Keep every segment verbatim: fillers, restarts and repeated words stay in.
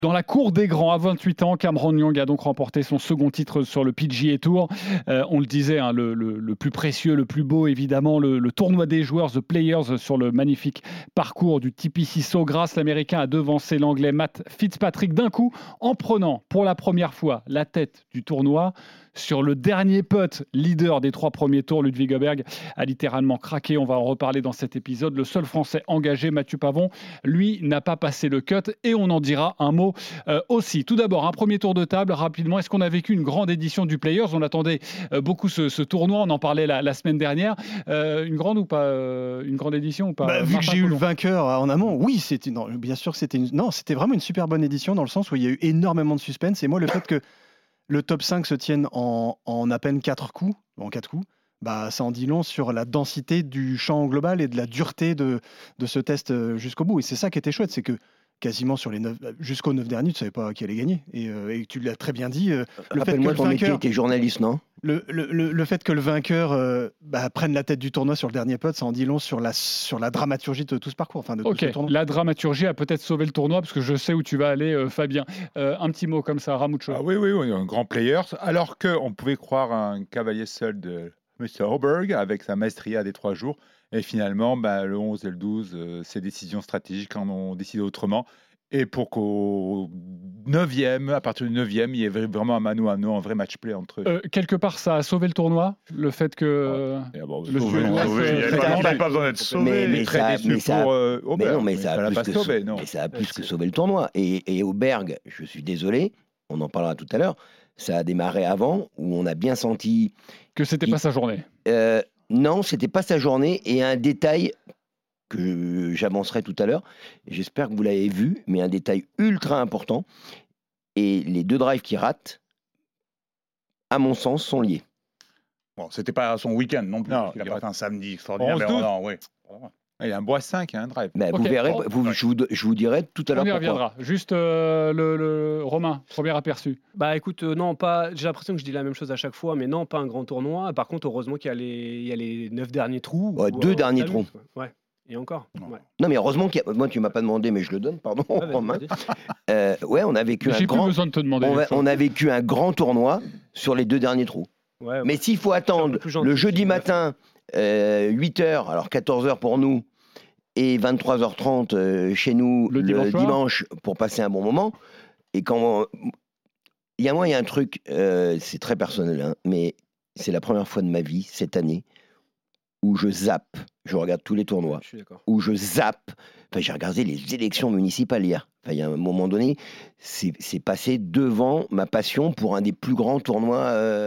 Dans la cour des grands, à vingt-huit ans, Cameron Young a donc remporté son second titre sur le P G A Tour. Euh, on le disait, hein, le, le, le plus précieux, le plus beau, évidemment, le, le tournoi des joueurs, The Players, sur le magnifique parcours du T P C Sawgrass. L'Américain a devancé l'Anglais Matt Fitzpatrick d'un coup en prenant pour la première fois la tête du tournoi. Sur le dernier putt, leader des trois premiers tours, Ludwig Åberg a littéralement craqué. On va en reparler dans cet épisode. Le seul Français engagé, Mathieu Pavon, lui, n'a pas passé le cut et on en dira un mot euh, aussi. Tout d'abord, un premier tour de table, rapidement. Est-ce qu'on a vécu une grande édition du Players ? On attendait euh, beaucoup ce, ce tournoi, on en parlait la, la semaine dernière. Euh, une grande ou pas euh, Une grande édition ou pas bah, Vu que j'ai eu le vainqueur en amont, oui, c'était, non, bien sûr que c'était une, non, c'était vraiment une super bonne édition dans le sens où il y a eu énormément de suspense. Et moi, le fait que le top cinq se tienne en, en à peine quatre coups, en quatre coups, bah, ça en dit long sur la densité du champ global et de la dureté de, de ce test jusqu'au bout. Et c'est ça qui était chouette, c'est que quasiment sur les neuf, jusqu'aux neuf derniers, tu ne savais pas qui allait gagner. Et, euh, et tu l'as très bien dit. Euh, le fait que le ton vainqueur, métier, t'es journaliste, non ? Le, le, le, le fait que le vainqueur euh, bah, prenne la tête du tournoi sur le dernier putt, ça en dit long sur la, sur la dramaturgie de tout ce parcours. Enfin, de ok, tout ce tournoi. La dramaturgie a peut-être sauvé le tournoi, parce que je sais où tu vas aller, euh, Fabien. Euh, un petit mot comme ça, Ramucho. Ah oui, oui, oui, un grand player. Alors qu'on pouvait croire un cavalier seul de M. Åberg avec sa maestria des trois jours. Et finalement, bah, le onze et le douze, euh, ces décisions stratégiques en ont décidé autrement. Et pour qu'au neuvième, à partir du neuvième, il y ait vraiment un mano à mano, un vrai match play entre eux. Euh, quelque part, ça a sauvé le tournoi, le fait que ouais. bon, le sauvé, Suédois... sauvé, Euh, il n'y a pas besoin d'être sauvé. Mais, mais, ça, mais, ça, pour, euh, mais non, mais ça, ça a plus, que, sauvé, non. mais ça a plus que sauvé le tournoi. Et, et Åberg, je suis désolé, on en parlera tout à l'heure, ça a démarré avant, où on a bien senti... Que c'était pas sa journée. Euh, non, c'était pas sa journée. Et un détail... que j'avancerai tout à l'heure. J'espère que vous l'avez vu, mais un détail ultra important. Et les deux drives qui ratent, à mon sens, sont liés. Bon, c'était pas son week-end non plus. Non, il a pas fait un samedi extraordinaire. Mais non, non, oui. Il y a un bois cinq, un drive. Bah, okay. Vous verrez, oh, vous, ouais. je, vous, je vous dirai tout à l'heure. On y pourquoi. reviendra. Juste euh, le, le Romain, premier aperçu. Bah écoute, euh, non, pas. J'ai l'impression que je dis la même chose à chaque fois, mais non, pas un grand tournoi. Par contre, heureusement qu'il y a les, il y a les neuf derniers trous. Ouais, deux euh, derniers trous. Ouais. Et encore. Non, ouais. non mais heureusement qu'il y a... Moi, tu m'as pas demandé, mais je le donne, pardon. Ouais, Romain. euh, ouais, on a vécu mais un j'ai grand. Plus besoin de te demander. On, va... on a vécu un grand tournoi sur les deux derniers trous. Ouais, ouais. Mais s'il faut attendre le jeudi matin, euh, huit heures, alors quatorze heures pour nous, et vingt-trois heures trente euh, chez nous le, le dimanche, dimanche pour passer un bon moment. Et quand il y a moi, il y a un truc, euh, c'est très personnel, hein, mais c'est la première fois de ma vie cette année où je zappe, je regarde tous les tournois, je suis d'accord. où je zappe. Enfin, j'ai regardé les élections municipales hier. Enfin, il y a un moment donné, c'est, c'est passé devant ma passion pour un des plus grands tournois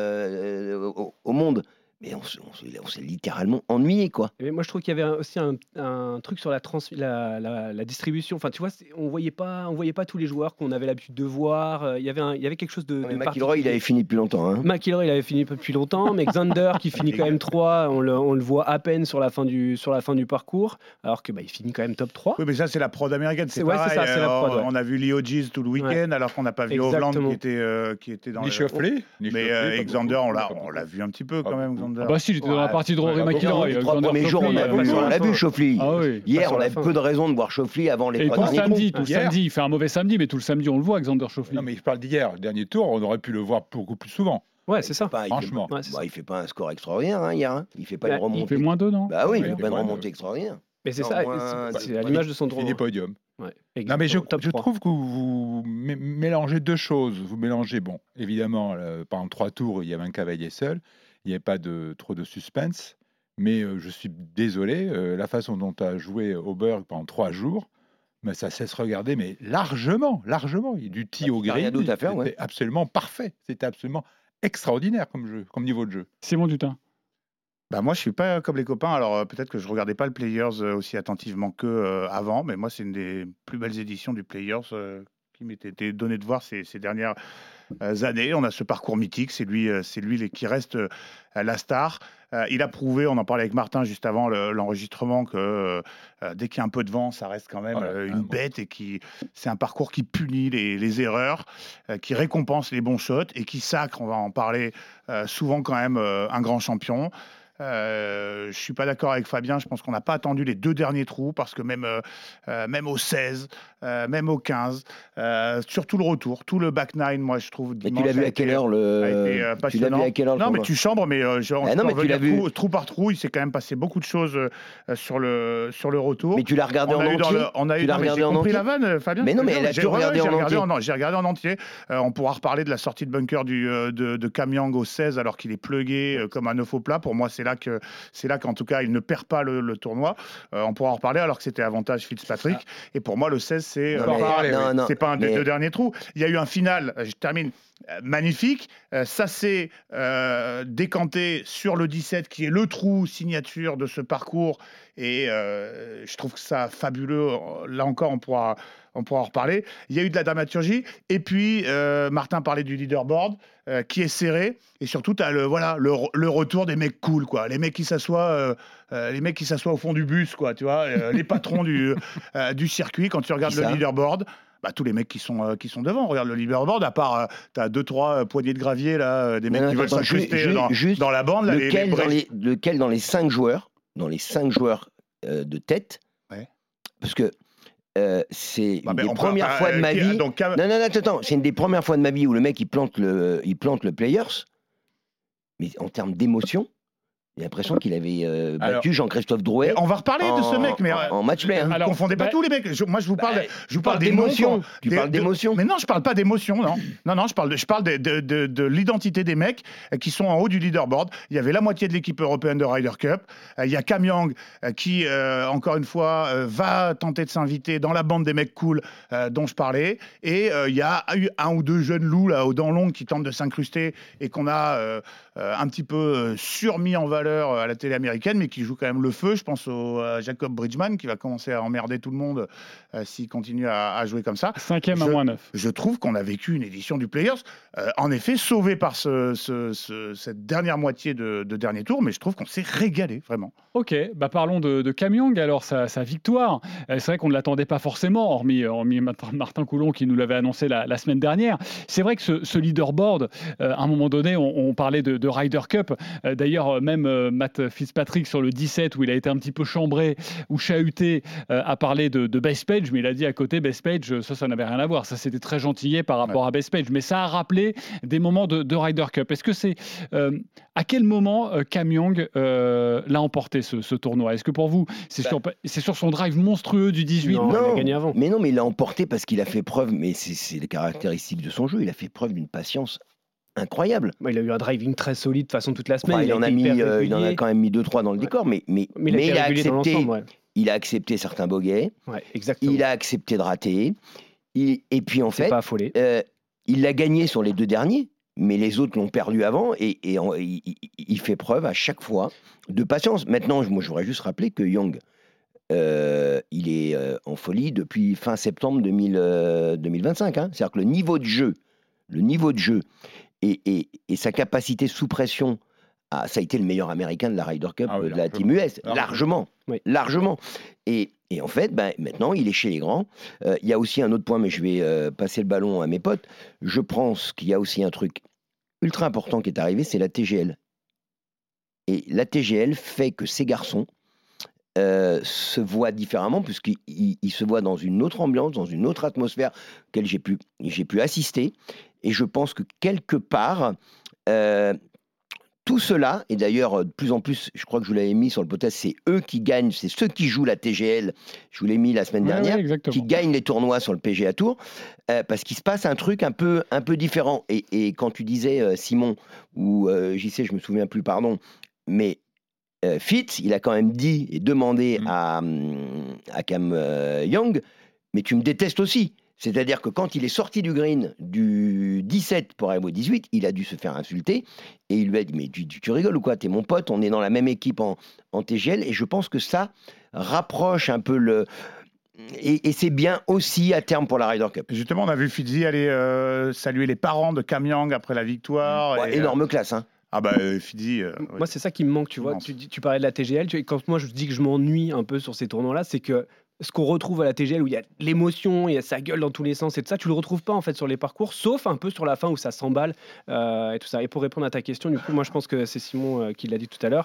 euh, au, au monde. Mais on, on, on s'est littéralement ennuyé, quoi. Mais moi, je trouve qu'il y avait aussi un, un truc sur la, trans, la, la, la distribution. Enfin, tu vois, on voyait pas, on voyait pas tous les joueurs qu'on avait l'habitude de voir. Il y avait, un, il y avait quelque chose de. de McIlroy, il avait fini depuis longtemps. Hein. McIlroy, il avait fini depuis longtemps, mais Xander, qui finit quand même trois, on le, on le voit à peine sur la fin du, sur la fin du parcours, alors que bah, il finit quand même top trois. Oui, mais ça, c'est la prod américaine. C'est, c'est pareil. Ouais, c'est ça, c'est la prod, ouais. On a vu Leo Gilles tout le week-end, ouais. alors qu'on n'a pas vu Hovland qui était, euh, qui était dans Ni le. Schauffele. Mais euh, Xander, on l'a, on l'a vu un petit peu quand même. Xander. Ah bah si, il était dans la partie de Rory McIlroy. Les trois premiers jours, on a vu, on a vu Schauffele. Ah oui. Hier, on avait peu de raisons de voir Schauffele avant les trois derniers samedi, tout le samedi, il fait un mauvais samedi, mais tout le samedi, on le voit, Xander Schauffele. Non, mais je parle d'hier. Le dernier tour, on aurait pu le voir beaucoup plus souvent. Ouais, c'est ça. Pas, Franchement. Il fait, bah, il fait pas un score extraordinaire hein, hier. Hein. Il fait pas bah, une remontée. Il fait moins deux, non? Bah oui, il fait pas une remontée extraordinaire. Mais c'est non, ça, moins... c'est, c'est à l'image de son droit. Il finit podium. Ouais. Non, mais je, je trouve que vous m- mélangez deux choses. Vous mélangez, bon, évidemment, euh, pendant trois tours, il y avait un cavalier seul. Il n'y avait pas de, trop de suspense. Mais euh, je suis désolé, euh, la façon dont tu as joué Åberg pendant trois jours, mais ça cesse regarder, mais largement, largement. Du tee au green, c'était ouais. absolument parfait. C'était absolument extraordinaire comme jeu, comme niveau de jeu. Simon Dutin. Bah moi, je suis pas comme les copains. Alors euh, peut-être que je regardais pas le Players euh, aussi attentivement que euh, avant, mais moi, c'est une des plus belles éditions du Players euh, qui m'était été donné de voir ces, ces dernières euh, années. On a ce parcours mythique, c'est lui, euh, c'est lui qui reste euh, la star. Euh, il a prouvé, on en parlait avec Martin juste avant le, l'enregistrement, que euh, dès qu'il y a un peu de vent, ça reste quand même voilà, euh, une bon. bête et qui, c'est un parcours qui punit les, les erreurs, euh, qui récompense les bons shots et qui sacre, on va en parler euh, souvent quand même, euh, un grand champion. Euh, je suis pas d'accord avec Fabien. Je pense qu'on n'a pas attendu les deux derniers trous parce que même, euh, même au seize, euh, même au quinze, euh, surtout le retour, tout le back nine, moi je trouve. Mais tu l'as vu à quelle heure le. Été, euh, tu l'as vu à quelle heure Non, mais tu chambres, mais euh, genre, ah non, mais tu l'as vu trou, trou par trou. Il s'est quand même passé beaucoup de choses euh, sur le sur le retour. Mais tu l'as regardé on en entier. Le, on a tu eu, l'as regardé j'ai en compris entier. la vanne, Fabien. Mais non, mais elle a tout regardé en entier. Non, j'ai regardé en entier. Euh, on pourra reparler de la sortie de bunker du, euh, de, de Cam Young au seize alors qu'il est plugué euh, comme un œuf au plat. Pour moi, c'est là que c'est là qu'en tout cas il ne perd pas le, le tournoi. Euh, on pourra en reparler alors que c'était avantage Fitzpatrick. Ah. Et pour moi, le seize, c'est euh, non, c'est pas un mais... des deux derniers trous. Il y a eu un final. Je termine. Magnifique, euh, ça s'est euh, décanté sur le dix-sept qui est le trou signature de ce parcours et euh, je trouve que ça fabuleux. Là encore, on pourra, on pourra en reparler. Il y a eu de la dramaturgie et puis euh, Martin parlait du leaderboard euh, qui est serré et surtout tu as le voilà le, le retour des mecs cool quoi, les mecs qui s'assoient euh, euh, les mecs qui s'assoient au fond du bus quoi, tu vois, euh, les patrons du euh, du circuit quand tu regardes le leaderboard. Bah, tous les mecs qui sont, euh, qui sont devant, regarde le leaderboard, à part, euh, tu as deux, trois euh, poignées de gravier, là, euh, des mecs non, qui non, veulent s'incruster dans, dans la bande. Là, lequel, les, les dans les, lequel dans les cinq joueurs, dans les cinq joueurs euh, de tête, ouais. Parce que euh, c'est bah, une des premières peut, fois euh, de ma qui, vie... Donc, non, non, non, attends, c'est une des premières fois de ma vie où le mec, il plante le, il plante le Players, mais en termes d'émotion, j'ai l'impression qu'il avait euh, battu alors, Jean-Christophe Drouet. On va reparler en, de ce mec, mais en, en match play. Hein. Alors, confondez pas bah, tous les mecs. Je, moi, je vous parle, bah, je vous parle d'émotion. Tu des, parles d'émotion. Mais non, je parle pas d'émotion. Non, non, non, je parle de, je parle de, de, de, de l'identité des mecs qui sont en haut du leaderboard. Il y avait la moitié de l'équipe européenne de Ryder Cup. Il y a Cam Young qui, euh, encore une fois, euh, va tenter de s'inviter dans la bande des mecs cool euh, dont je parlais. Et euh, il y a eu un ou deux jeunes loups là aux dents longues qui tentent de s'incruster et qu'on a euh, euh, un petit peu euh, surmis en valeur à la télé américaine, mais qui joue quand même le feu. Je pense au à Jacob Bridgman qui va commencer à emmerder tout le monde euh, s'il continue à, à jouer comme ça. Cinquième à moins neuf. Je trouve qu'on a vécu une édition du Players, euh, en effet sauvée par ce, ce, ce, cette dernière moitié de, de dernier tour, mais je trouve qu'on s'est régalé vraiment. Ok, bah parlons de, de Cam Young, alors sa, sa victoire. Euh, c'est vrai qu'on ne l'attendait pas forcément, hormis, hormis Martin Coulon qui nous l'avait annoncé la, la semaine dernière. C'est vrai que ce, ce leaderboard, euh, à un moment donné, on, on parlait de, de Ryder Cup. Euh, d'ailleurs, même euh, Matt Fitzpatrick sur le dix-sept, où il a été un petit peu chambré ou chahuté, euh, a parlé de, de Bethpage, mais il a dit à côté, Bethpage, ça, ça n'avait rien à voir. Ça, c'était très gentillé par rapport ouais. à Bethpage. Mais ça a rappelé des moments de, de Ryder Cup. Est-ce que c'est... Euh, à quel moment euh, Cam Young euh, l'a emporté, ce, ce tournoi? Est-ce que pour vous, c'est, bah, sur, c'est sur son drive monstrueux du dix-huit? Non, non, il a gagné avant. Mais non, mais il l'a emporté parce qu'il a fait preuve, mais c'est, c'est les caractéristiques de son jeu, il a fait preuve d'une patience incroyable. Bah, il a eu un driving très solide de façon toute la semaine. Enfin, il, il, en a mis, euh, il en a quand même mis deux trois dans le ouais. décor, mais, mais, mais, il, a, mais il, a accepté, ouais. il a accepté certains bogeys, ouais, exactement. il a accepté de rater, il, et puis en c'est fait, pas affolé. Euh, il l'a gagné sur les deux derniers, mais les autres l'ont perdu avant, et, et en, il, il fait preuve à chaque fois de patience. Maintenant, moi, je voudrais juste rappeler que Young, euh, il est euh, en folie depuis fin septembre deux mille, euh, deux mille vingt-cinq. Hein. C'est-à-dire que le niveau de jeu, le niveau de jeu et, et, et sa capacité sous pression, ah, ça a été le meilleur américain de la Ryder Cup, ah oui, de la Team U S, largement, largement. Oui. largement. Et, et en fait, ben, maintenant, il est chez les grands. Euh, il y a aussi un autre point, mais je vais euh, passer le ballon à mes potes. Je pense qu'il y a aussi un truc ultra important qui est arrivé, c'est la T G L. Et la T G L fait que ces garçons euh, se voient différemment, puisqu'ils ils se voient dans une autre ambiance, dans une autre atmosphère auquel j'ai pu, j'ai pu assister. Et je pense que quelque part, euh, tout cela, et d'ailleurs de plus en plus, je crois que je vous l'avais mis sur le podcast, c'est eux qui gagnent, c'est ceux qui jouent la T G L, je vous l'ai mis la semaine ouais, dernière, ouais, qui gagnent les tournois sur le P G A Tour, euh, parce qu'il se passe un truc un peu, un peu différent. Et, et quand tu disais, euh, Simon, ou euh, j'y sais, je me souviens plus, pardon, mais euh, Fitz, il a quand même dit et demandé mmh. à, à Cam euh, Young, mais tu me détestes aussi. C'est-à-dire que quand il est sorti du green du dix-sept pour arriver au dix-huit, il a dû se faire insulter et il lui a dit « Mais tu, tu rigoles ou quoi? T'es mon pote, on est dans la même équipe en, en T G L. » Et je pense que ça rapproche un peu le... Et, et c'est bien aussi à terme pour la Ryder Cup. Justement, on a vu Fitzy aller euh, saluer les parents de Cam Young après la victoire. Ouais, et, énorme euh... classe, hein. Ah bah euh, Fidji, euh, moi ouais. c'est ça qui me manque, tu vois. Tu, tu parlais de la T G L, tu, quand moi je dis que je m'ennuie un peu sur ces tournois-là, c'est que ce qu'on retrouve à la T G L où il y a l'émotion, il y a sa gueule dans tous les sens et tout ça, tu le retrouves pas en fait sur les parcours, sauf un peu sur la fin où ça s'emballe euh, et tout ça. Et pour répondre à ta question, du coup, moi je pense que c'est Simon euh, qui l'a dit tout à l'heure.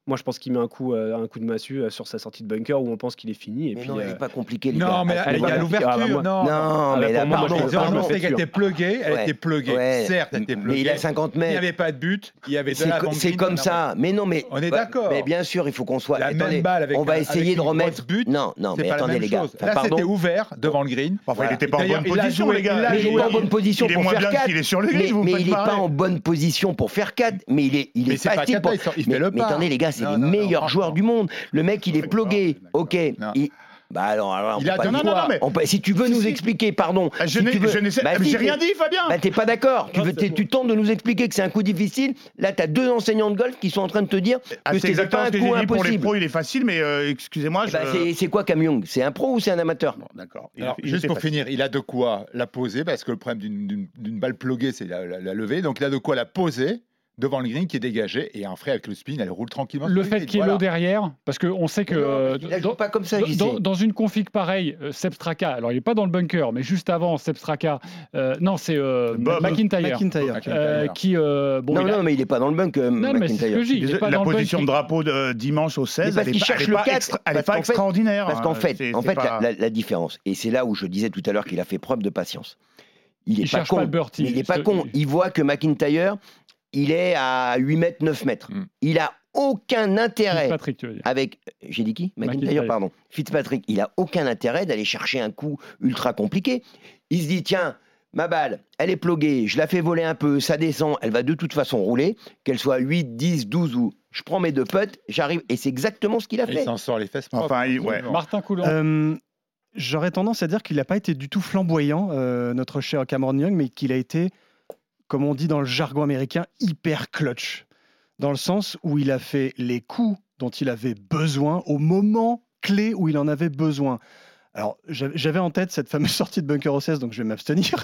Moi, je pense qu'il met un coup, euh, un coup de massue euh, sur sa sortie de bunker où on pense qu'il est fini. Et mais puis, non, euh... c'est pas compliqué, les non, gars. Non, mais à il y a l'ouverture. Ah, bah, non, non, ah, mais bah, là, moi, pardon, moi, Ils pardon. ont annoncé qu'elle était pluguée, elle Ouais. était pluguée. Ouais. Certes, elle était pluguée. Mais il a cinquante Il n'y mètres. avait pas de but, il y avait de C'est la co- banquine, c'est comme n'importe- ça. Mais non, mais On est bah, d'accord. Mais bien sûr, il faut qu'on soit. La Attendez, même balle avec on va un- essayer avec de une remettre. grosse but, Non, non, c'est mais pas la attendez, même les gars. chose. Enfin, Là, pardon. c'était ouvert devant le green. Enfin, Voilà. il n'était pas en D'ailleurs, bonne il a position, joué- les gars. il a Il est joué- pas en bonne position il est pour moins faire bien quatre. qu'il est sur le Mais, green, vous mais faites il n'est pas marrer. en bonne position pour faire quatre. Mais il est, il Mais est c'est pas facile quatre, pour. il sort- il fait mais, le mais pas. attendez, les gars, c'est Non, les non, non, meilleurs franchement. joueurs du monde. Le mec, il est D'accord, plugué. d'accord. Ok. Non. Il- Bah alors, alors, on Il peut a- pas non, dire non, non, quoi. mais- On peut- Si tu veux Si, nous si. expliquer, pardon. Je si n'ai tu veux- je n'ai- Bah, mais si, j'ai mais- rien dit, Fabien. Bah, t'es pas d'accord. Tu, Non, veux, c'est t'es- bon. tu tentes de nous expliquer que c'est un coup difficile. Là, tu as deux enseignants de golf qui sont en train de te dire Ah, que c'est c'est exactement pas ce un que coup j'ai dit pour les impossible. pros, il est facile, mais euh, excusez-moi. Eh je- bah, c'est- c'est quoi Cam Young? C'est un pro ou c'est un amateur? Bon, d'accord. Il- Alors, il juste était pour facile. finir, il a de quoi la poser, parce que le problème d'une- d'une d'une balle pluguée, c'est la, la, la lever. Donc, il a de quoi la poser devant le green qui est dégagé. Et un frère avec le spin, elle roule tranquillement. Le sur fait green, qu'il y ait voilà. l'eau derrière, parce qu'on sait que Non, euh, il a dans, joué pas comme ça, dans- J C. dans- dans une config pareille, euh, Sepp Straka, alors il n'est pas dans le bunker, mais juste avant Sepp Straka, euh, non, c'est euh, Bob. McIntyre, McIntyre. euh, qui euh, bon, non, il a- non, mais il est pas dans le bunk, euh, non, mais c'est ce McIntyre. que je dis, il est pas La dans le position de bunker. drapeau de dimanche au seize, parce elle qu'il n'est pas, cherche elle est le pas quatre, extra- elle est parce pas qu'en fait- extraordinaire. Parce qu'en hein. fait, C'est- en c'est fait pas- la, la- la différence, et c'est là où je disais tout à l'heure qu'il a fait preuve de patience. Il est Il pas cherche con, pas le birdie. mais il est pas Ce- con. Il voit que McIntyre, il est à huit mètres, neuf mètres. Mm. Il a aucun intérêt Patrick, tu veux dire. avec. J'ai dit qui McIntyre, McIntyre. pardon. Fitzpatrick, il a aucun intérêt d'aller chercher un coup ultra compliqué. Il se dit tiens, ma balle, elle est pluguée, je la fais voler un peu, ça descend, elle va de toute façon rouler, qu'elle soit huit, dix, douze ou. Je prends mes deux putts, j'arrive, et c'est exactement ce qu'il a Et il fait. s'en sort les fesses propres. Enfin, il- ouais. Absolument. Martin Coulon. Euh, J'aurais tendance à dire qu'il n'a pas été du tout flamboyant, euh, notre cher Cameron Young, mais qu'il a été, comme on dit dans le jargon américain, hyper clutch. Dans le sens où il a fait les coups dont il avait besoin au moment clé où il en avait besoin. Alors, j'avais j'avais en tête cette fameuse sortie de bunker au seize, donc je vais m'abstenir.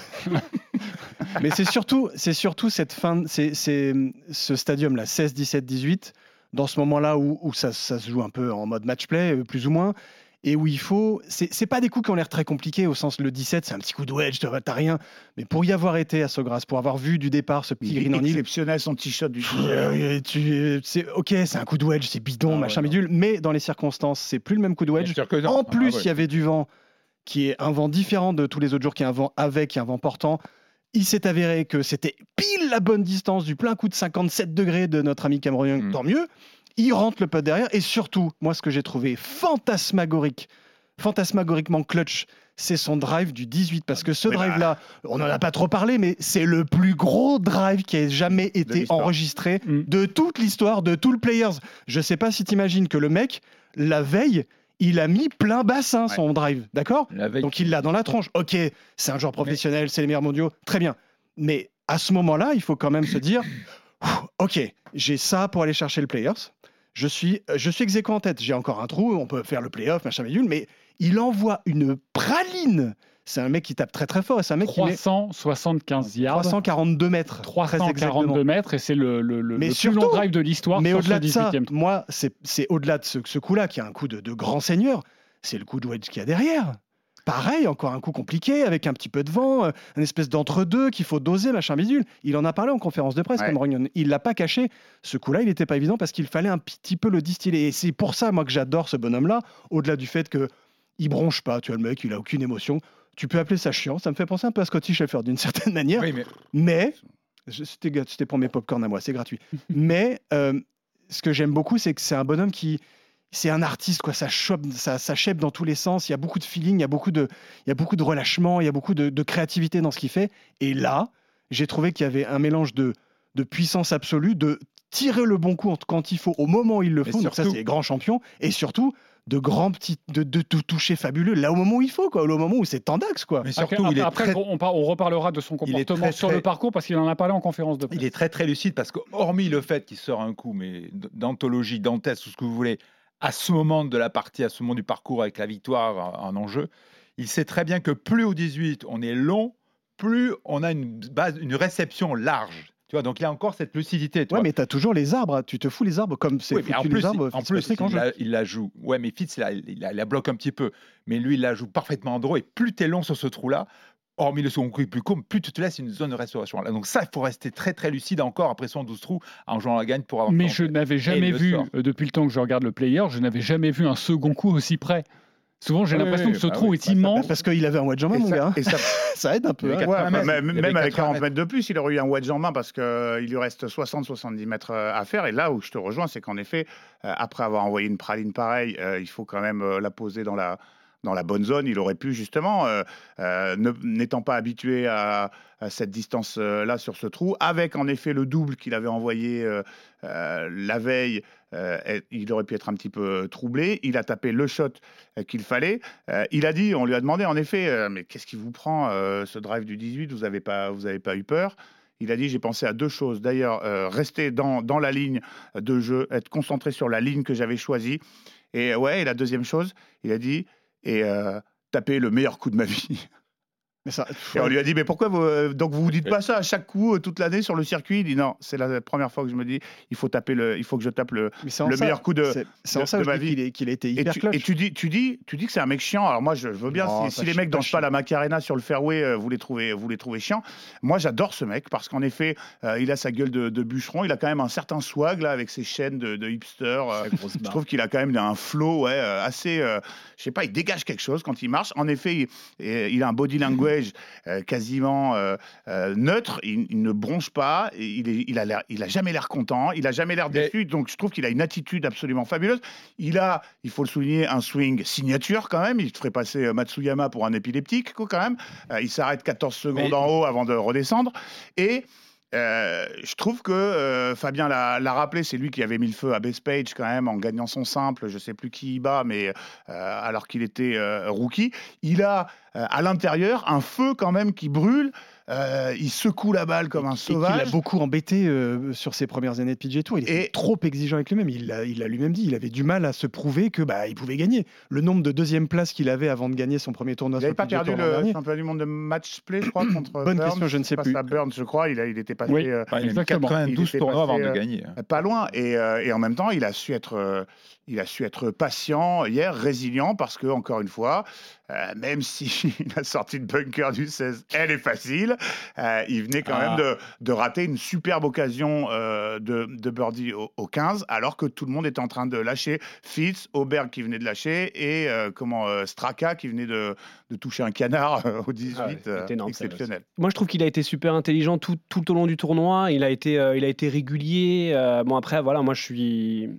Mais c'est surtout, c'est surtout cette fin, c'est c'est ce stadium-là, seize, dix-sept, dix-huit, dans ce moment-là où, où ça, ça se joue un peu en mode match-play, euh, plus ou moins, et où il faut. C'est c'est pas des coups qui ont l'air très compliqués, au sens le dix-sept, c'est un petit coup de wedge, t'as t'as rien. Mais pour y avoir été à Sogras, pour avoir vu du départ ce petit Il green est en île, exceptionnel son t-shirt du Pff, euh, tu- c'est ok, c'est un coup de wedge, c'est bidon, Ah ouais, machin non. bidule, mais dans les circonstances, c'est plus le même coup de wedge. Bien sûr que non. En plus, Ah ouais. il y avait du vent, qui est un vent différent de tous les autres jours, qui est un vent avec, qui est un vent portant. Il s'est avéré que c'était pile la bonne distance du plein coup de cinquante-sept degrés de notre ami Cameron Young, Mm. tant mieux. Il rentre le putt derrière, et surtout, moi, ce que j'ai trouvé fantasmagorique, fantasmagoriquement clutch, c'est son drive du dix-huit, parce que ce Oui, bah. drive-là, on n'en a pas trop parlé, mais c'est le plus gros drive qui ait jamais été l'histoire. enregistré Mm. de toute l'histoire, de tout le Players. Je sais pas si tu imagines que le mec, la veille, il a mis plein bassin son drive, d'accord? La veille. Donc il l'a dans la tronche. Ok, c'est un joueur professionnel, c'est les meilleurs mondiaux, très bien. Mais à ce moment-là, il faut quand même se dire, Ouh, ok, j'ai ça pour aller chercher le Players. Je suis, je suis ex-aequo en tête. J'ai encore un trou, on peut faire le playoff, machin bidule, mais il envoie une praline. C'est un mec qui tape très très fort et c'est un mec qui met trois cent soixante-quinze yards, trois cent quarante-deux mètres. trois très cent exactement. quarante-deux mètres, et c'est le, le, le, Mais le plus surtout- long drive de l'histoire Mais sur au-delà ce de ça, dix-huitième trou. moi, c'est c'est au-delà de ce, ce coup-là, qui est un coup de, de grand seigneur, c'est le coup de wedge qu'il y a derrière. Pareil, encore un coup compliqué, avec un petit peu de vent, euh, une espèce d'entre-deux qu'il faut doser, machin bidule. Il en a parlé en conférence de presse, Ouais. Cameron Young. Il l'a pas caché. Ce coup-là, il n'était pas évident parce qu'il fallait un petit peu le distiller. Et c'est pour ça, moi, que j'adore ce bonhomme-là, au-delà du fait que il bronche pas, tu vois, le mec, il a aucune émotion. Tu peux appeler ça chiant, ça me fait penser un peu à Scotty Scheffler d'une certaine manière. Oui, mais Mais, je- c'était gra- c'était pour mes popcorn à moi, c'est gratuit. Mais euh, ce que j'aime beaucoup, c'est que c'est un bonhomme qui. C'est un artiste, quoi. Ça chope, ça, ça chèpe dans tous les sens. Il y a beaucoup de feeling, il y a beaucoup de, il y a beaucoup de relâchement, il y a beaucoup de, de créativité dans ce qu'il fait. Et là, j'ai trouvé qu'il y avait un mélange de, de puissance absolue, de tirer le bon coup quand il faut, au moment où il le Mais faut. Donc ça, surtout- c'est les grands champions. Et surtout, de grands petits, de, de, de toucher fabuleux, là au moment où il faut, quoi. Au moment où c'est tendax, quoi. mais Après, surtout, il est après, très on, par- on reparlera de son Il est comportement très, sur très- le parcours parce qu'il en a parlé en conférence de presse. Il est très très lucide parce que, hormis le fait qu'il sort un coup, mais d- d'anthologie, dantesque, tout ce que vous voulez, à ce moment de la partie, à ce moment du parcours avec la victoire en, en enjeu, il sait très bien que plus au dix-huit on est long, plus on a une base, une réception large. Tu vois, donc il y a encore cette lucidité. Tu Ouais, vois. mais t'as toujours les arbres. Tu te fous les arbres comme c'est Oui, mais en foutu plus, les arbres. en plus Fitzpatrick en il, jeu. la, il la joue. Ouais, mais Fitz, il la, il la- il la bloque un petit peu. Mais lui, il la joue parfaitement en draw. Et plus tu es long sur ce trou-là, hormis le second coup plus court, plus tu te laisses une zone de restauration. Donc ça, il faut rester très très lucide encore après son douze trous en jouant la gagne pour avoir. Mais je n'avais jamais vu, euh, depuis le temps que je regarde le player, je n'avais jamais vu un second coup aussi près. Souvent, j'ai oui, l'impression oui, que ce bah trou oui, est bah immense. Parce qu'il avait un wedge en main, mon gars. Et ça, ça aide un peu. Hein. Ouais, mètres, même même avec quarante mètres de plus, il aurait eu un wedge en main parce qu'il euh, lui reste soixante à soixante-dix mètres à faire. Et là où je te rejoins, c'est qu'en effet, euh, après avoir envoyé une praline pareille, euh, il faut quand même euh, la poser dans la, dans la bonne zone. Il aurait pu justement, euh, euh, ne, n'étant pas habitué à, à cette distance-là sur ce trou, avec en effet le double qu'il avait envoyé euh, euh, la veille, Euh, il aurait pu être un petit peu troublé. Il a tapé le shot euh, qu'il fallait. Euh, il a dit, on lui a demandé en effet, euh, mais qu'est-ce qui vous prend euh, ce drive du dix-huit ? Vous n'avez pas, vous avez pas eu peur ? Il a dit, j'ai pensé à deux choses. D'ailleurs, euh, rester dans, dans la ligne de jeu, être concentré sur la ligne que j'avais choisie. Et ouais, et la deuxième chose, il a dit, et euh, taper le meilleur coup de ma vie. Mais ça, et on lui a dit, mais pourquoi vous, euh, donc vous vous dites pas ça à chaque coup euh, toute l'année sur le circuit ? Il dit non, c'est la première fois que je me dis, il faut taper le, il faut que je tape le, le meilleur ça, coup de, c'est, c'est de, ça de que ma je vie. Qu'il, est, qu'il a été hyper et tu, clutch. Et tu dis, tu dis, tu dis que c'est un mec chiant. Alors moi, je, je veux bien non, si, si les mecs dansent pas la Macarena sur le fairway, euh, vous les trouvez, vous les trouvez chiants. Moi, j'adore ce mec parce qu'en effet, euh, il a sa gueule de, de bûcheron. Il a quand même un certain swag là avec ses chaînes de, de hipster. Euh, je trouve qu'il a quand même un flow, ouais, euh, assez. Euh, je sais pas, il dégage quelque chose quand il marche. En effet, il, il a un body language. Euh, quasiment euh, euh, neutre, il, il ne bronche pas, il, est, il, a l'air, il a jamais l'air content, il a jamais l'air déçu, donc je trouve qu'il a une attitude absolument fabuleuse. Il a, il faut le souligner, un swing signature quand même, il ferait passer Matsuyama pour un épileptique quand même, euh, il s'arrête quatorze secondes Mais... en haut avant de redescendre, et Euh, je trouve que euh, Fabien l'a, l'a rappelé, c'est lui qui avait mis le feu à Bethpage quand même en gagnant son simple, je sais plus qui y bat, mais euh, alors qu'il était euh, rookie, il a euh, à l'intérieur un feu quand même qui brûle. Euh, il secoue la balle comme et, un sauvage. Il a beaucoup embêté euh, sur ses premières années de P G A Tour. Il était et... trop exigeant avec lui-même. Il l'a, il l'a lui-même dit. Il avait du mal à se prouver que bah, il pouvait gagner. Le nombre de deuxième places qu'il avait avant de gagner son premier tournoi. Il n'avait pas perdu le championnat du monde de match play, je crois, contre Bonne Burns. question, je ne sais plus. À Burns, je crois. Il, a, il était passé. Oui, euh, il a quatre-vingt-douze tournois avant de gagner. Euh, pas loin. Et, euh, et en même temps, il a su être. Euh, Il a su être patient hier, résilient, parce que, encore une fois, euh, même si la sortie de bunker du seize, elle est facile, euh, il venait quand ah. même de, de rater une superbe occasion euh, de, de birdie au, au quinze, alors que tout le monde était en train de lâcher. Fitz, Auberg qui venait de lâcher, et euh, comment, euh, Straka qui venait de, de toucher un canard euh, au dix-huit. Ah ouais, énorme, exceptionnel. Moi, je trouve qu'il a été super intelligent tout, tout au long du tournoi. Il a été, euh, il a été régulier. Euh, bon, après, voilà, moi, je suis...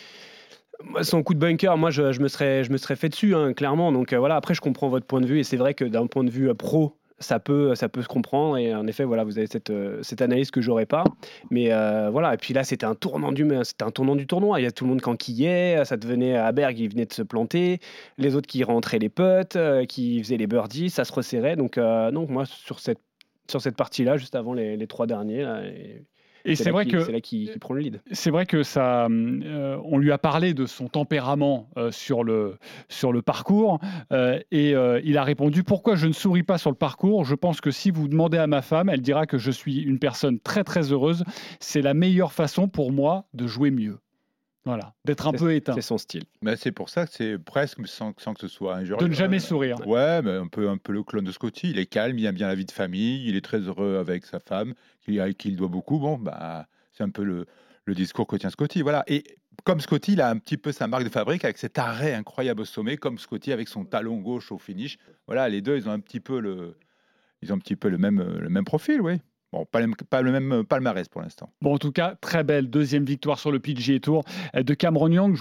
Son coup de bunker, moi je, je, me, serais, je me serais fait dessus, hein, clairement. Donc euh, voilà, après je comprends votre point de vue et c'est vrai que d'un point de vue euh, pro, ça peut, ça peut se comprendre. Et en effet, voilà, vous avez cette, euh, cette analyse que j'aurais pas. Mais euh, voilà, et puis là c'était un tournant du, c'était un tournant du tournoi. Il y a tout le monde qui enquillait, ça devenait à Berg, il venait de se planter, les autres qui rentraient les putts, euh, qui faisaient les birdies, ça se resserrait. Donc, euh, donc moi sur cette, sur cette partie-là, juste avant les, les trois derniers. Là, et... Et c'est, c'est vrai que c'est là qu'il, qu'il prend le lead. C'est vrai que ça, euh, on lui a parlé de son tempérament euh, sur le sur le parcours euh, et euh, il a répondu pourquoi je ne souris pas sur le parcours. Je pense que si vous demandez à ma femme, elle dira que je suis une personne très très heureuse. C'est la meilleure façon pour moi de jouer mieux. Voilà, d'être un c'est, peu éteint. C'est son style. Mais c'est pour ça que c'est presque sans, sans que ce soit injurieux. De ne jamais sourire. Ouais, mais un peu, un peu le clone de Scotty. Il est calme, il aime bien la vie de famille, il est très heureux avec sa femme, à qui il doit beaucoup. Bon, bah, c'est un peu le, le discours que tient Scotty. Voilà. Et comme Scotty, il a un petit peu sa marque de fabrique avec cet arrêt incroyable au sommet, comme Scotty avec son talon gauche au finish. Voilà, les deux, ils ont un petit peu le, ils ont un petit peu le même, le même profil, oui. Bon, pas le, pas le même palmarès pour l'instant. Bon, en tout cas, très belle deuxième victoire sur le P G A Tour de Cameron Young.